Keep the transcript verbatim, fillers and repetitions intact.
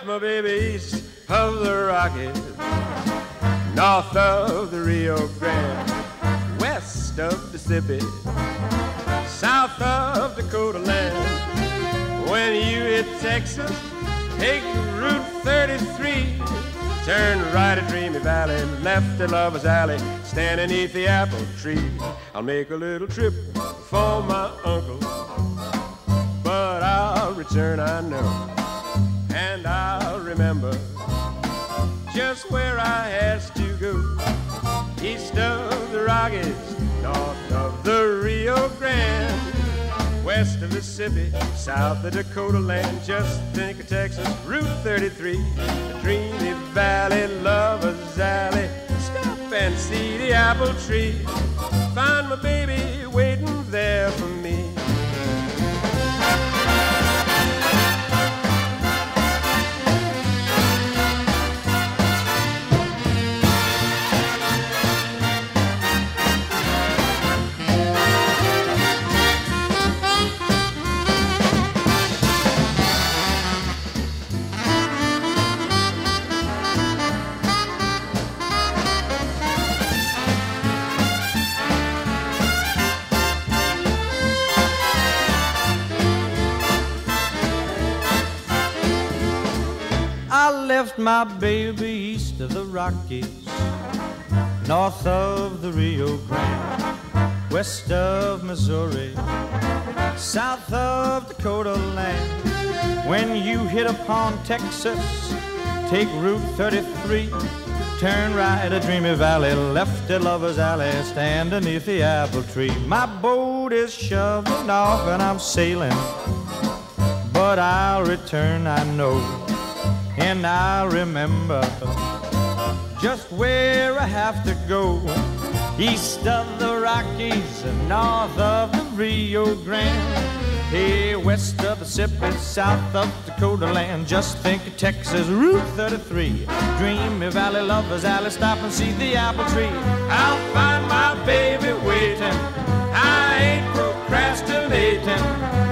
my baby east of the Rockies, north of the Rio Grande, west of Mississippi, south of Dakota land. When you hit Texas, take Route thirty-three, turn right at Dreamy Valley, left at Lover's Alley, stand beneath the apple tree. I'll make a little trip for my uncle, but I'll return, I know, and I'll remember just where I has to go. East of the Rockies, north of the Rio Grande, west of Mississippi, south of Dakota land. Just think of Texas, Route thirty-three, the Dreamy Valley, Lover's Alley. Stop and see the apple tree, find my baby waiting there for me. I left my baby east of the Rockies, north of the Rio Grande, west of Missouri, south of Dakota land. When you hit upon Texas, take Route thirty-three, turn right at Dreamy Valley, left at Lover's Alley, stand beneath the apple tree. My boat is shoving off and I'm sailing, but I'll return, I know, and I'll remember just where I have to go. East of the Rockies and north of the Rio Grande, hey, west of the Mississippi, south of Dakota land. Just think of Texas, Route thirty-three, Dreamy Valley, Lover's Alley, stop and see the apple tree. I'll find my baby waiting, I ain't procrastinating.